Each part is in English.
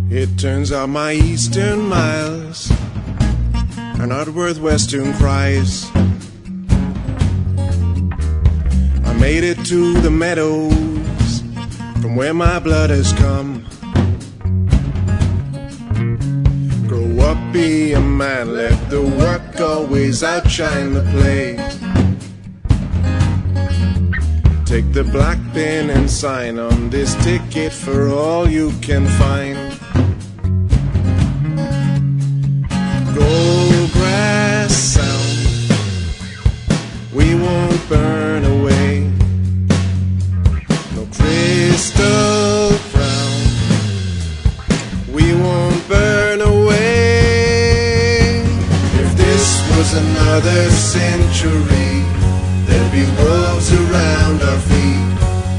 It turns out my eastern miles are not worth western cries. I made it to the meadows from where my blood has come. Grow up, be a man, let the work always outshine the play. Take the black pen and sign on this ticket for all you can find. Gold grass sound, we won't burn away. No crystal frown, we won't burn away. If this was another century, there'd be wolves around our feet.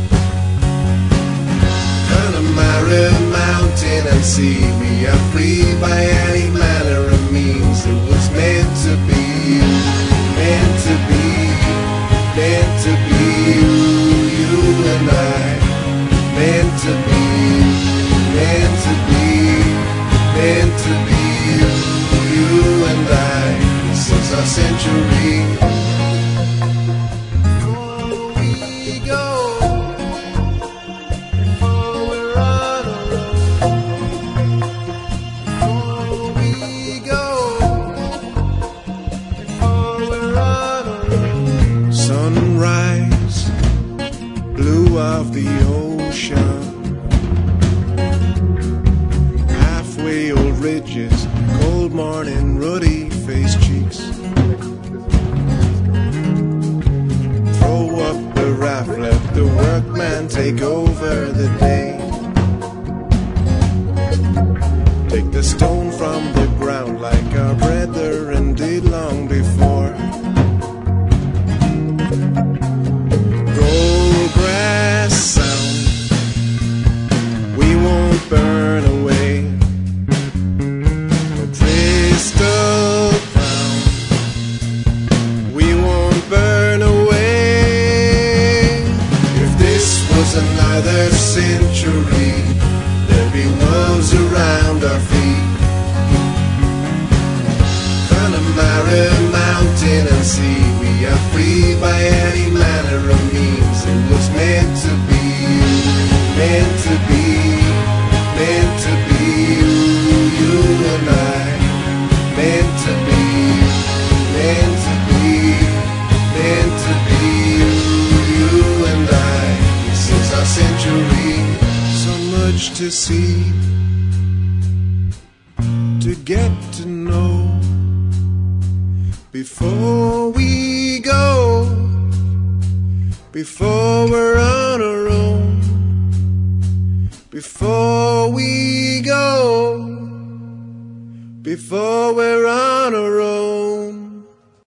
Climb a Mara mountain and see we are free by any manner of means. It was meant to be, meant to be, meant to be you and I. Meant to be, meant to be, meant to be you and I. This is our century. Sunrise, blue of the ocean, halfway old ridges, cold morning, ruddy faced cheeks. Throw up the raft, let the workman take over the day. Take the stone from the ground like our brethren did long before. Gold grass sound, we won't burn away. No crystal crown, we won't burn away. If this was another century, there'd be wolves around our feet. Climb a Mara mountain and see we are free by any manner of means. It was meant to be, meant to be, meant to be you and I. Meant to be, meant to be, meant to be you and I. This is our century. So much to see, to get to know. Before we go, before we're on our own. Before we go, before we're on our own.